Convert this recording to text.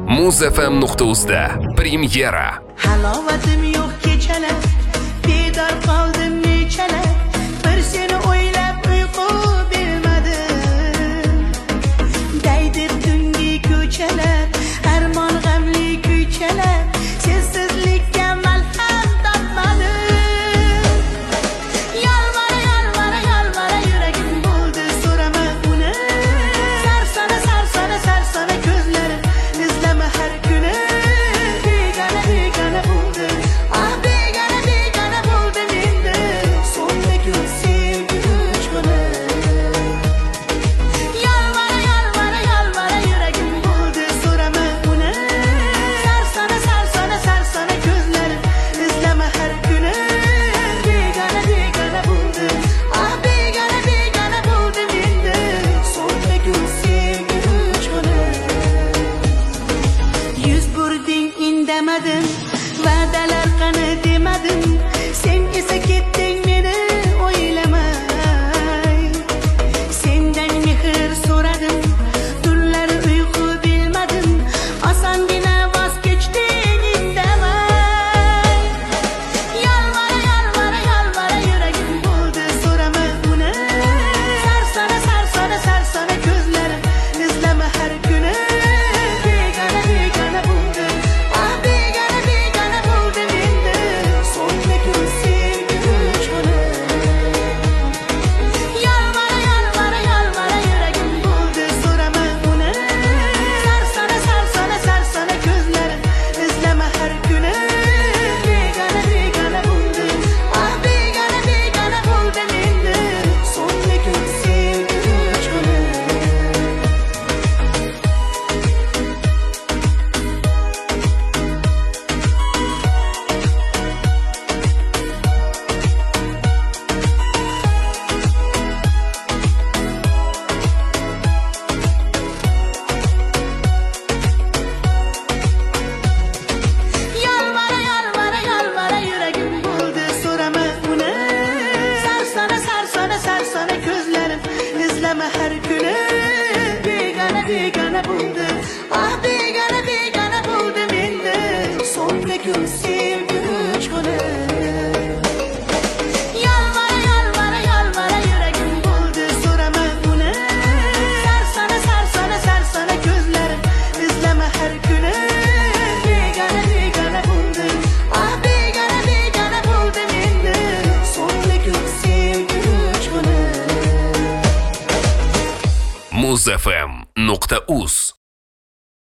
Muz.fm.uz'da premyera. Halovatim yo'q kechalar, bedor qoldim nechalar, bir seni o'ylab uyqu bilmadim. Daydi tungi ko'chalar, armon g'amli kuychalar, sensizlikka malham topmadim. Yolvora yuragim bo'ldi, so'rama uni. Sarsona ko'zlarim, izlama har kuni. Begona bo'ldi, begona bo'ldi menda. So'nggi kun sevgi uchquni. Yolvora yuragim bo'ldi, so'rama uni. Sarsona ko'zlarim, izlama har kuni. Begona bo'ldi, begona bo'ldi menda. So'nggi kun sevgi uchquni. Yuz burding indamadin, va'dalar qani demadim. Sen esa ketding meni o'ylamay. Sendan mehr so'radim, tunlari uyqu bilmadim. Osongina voz kechding indamay. Yolvora yuragim bo'ldi, so'rama uni. Sarsona ko'zlarim, izlama har kuni. Begona bo'ldi, begona bo'ldi menda. So'nggi kun sevgi uchquni. Yolvora yuragim bo'ldi, so'rama uni. Sarsona ko'zlarim, izlama har kuni. Begona bo'ldi, begona bo'ldi menda. So'nggi kun sevgi uchquni. Yolvora yuragim bo'ldi, so'rama uni. Sarsona ko'zlarim, izlama har kuni. Begona bo'ldi, begona bo'ldi menda. So'nggi kun sevgi uchquni. Yolvora yuragim bo'ldi, so'rama uni. Sarsona ko'zlarim, izlama har kuni. Begona bo'ldi, begona bo'ldi menda. So'nggi kun sevgi uchquni. Muz.fm.uz